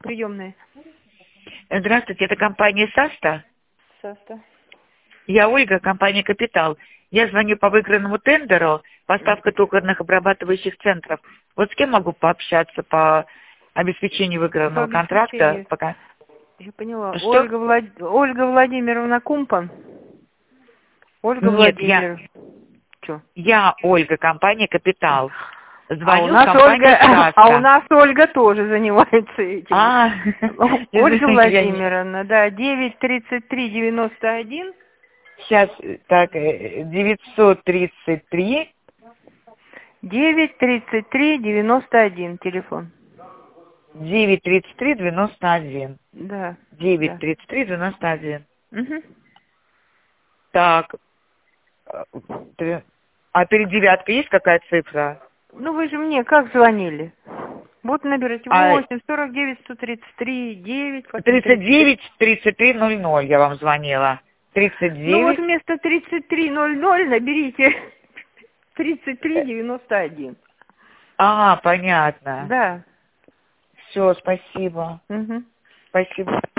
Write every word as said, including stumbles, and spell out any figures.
приемная. Здравствуйте, это компания САСТА? САСТА. Я Ольга, компания «Капитал». Я звоню по выигранному тендеру «Поставка токарных обрабатывающих центров». Вот с кем могу пообщаться по обеспечению выигранного По контракта? обеспечению. Пока. Я поняла. Что? Ольга, Влад... Ольга Владимировна Кумпан. Ольга Нет, я, Владимировна. Что? я Ольга, компания «Капитал». А у Звоню в нас компанию Ольга, САСТА. а у нас Ольга тоже занимается этим. А, Ольга извините, я не... Владимировна, да, девять тридцать три девяносто один. Сейчас, так, э, девятьсот тридцать три. девять тридцать три девяносто один телефон. девять тридцать три девяносто один. Да. девять Да. тридцать три девяносто один. Угу. Так, э, три- а перед девяткой есть какая цифра? Ну вы же мне как звонили? Вот наберите А восемь сорок девять сто тридцать три девять потом тридцать тридцать три. девять тридцать три ноль ноль я вам звонила. тридцать Ну вот девять. вместо тридцать три ноль ноль наберите тридцать три девяносто один. А, понятно. Да. Все, спасибо. Угу. Спасибо.